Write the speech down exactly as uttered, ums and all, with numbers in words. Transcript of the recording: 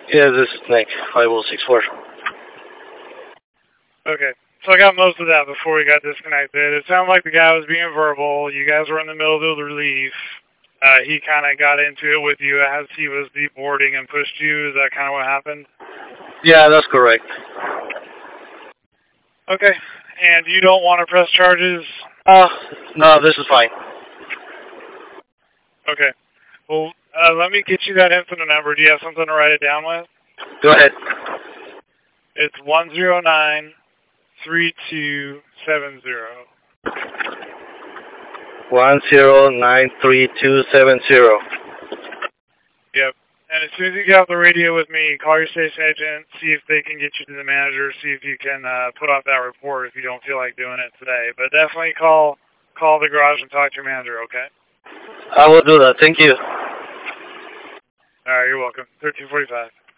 Yeah, this is Nick, five oh six four. Okay, so I got most of that before we got disconnected. It sounded like the guy was being verbal. You guys were in the middle of the relief. Uh, he kind of got into it with you as he was deboarding and pushed you. Is that kind of what happened? Yeah, that's correct. Okay, and you don't want to press charges? Uh, no, this is fine. Okay. Well, uh, let me get you that incident number. Do you have something to write it down with? Go ahead. It's one zero nine three two seven zero. One zero nine three two seven zero. Yep. And as soon as you get off the radio with me, call your station agent, see if they can get you to the manager, see if you can uh, put off that report if you don't feel like doing it today. But definitely call call the garage and talk to your manager, okay? I will do that. Thank you. All right, you're welcome. thirteen forty-five.